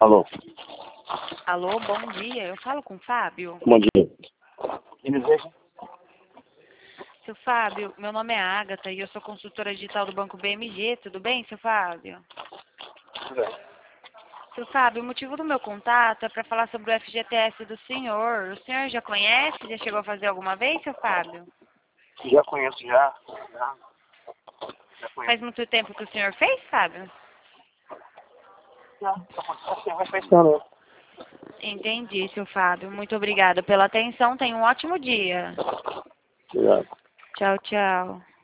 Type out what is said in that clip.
Alô. Alô, bom dia. Eu falo com o Fábio. Bom dia. Quem deseja? Seu Fábio, meu nome é Agatha e eu sou consultora digital do Banco BMG. Tudo bem, seu Fábio? Tudo bem. Seu Fábio, o motivo do meu contato é para falar sobre o FGTS do senhor. O senhor já conhece? Já chegou a fazer alguma vez, seu Fábio? Já conheço, já conheço. Faz muito tempo que o senhor fez, Fábio? Já. Assim, vai fechando. Entendi, seu Fábio. Muito obrigada pela atenção. Tenha um ótimo dia. Obrigado. Tchau, tchau.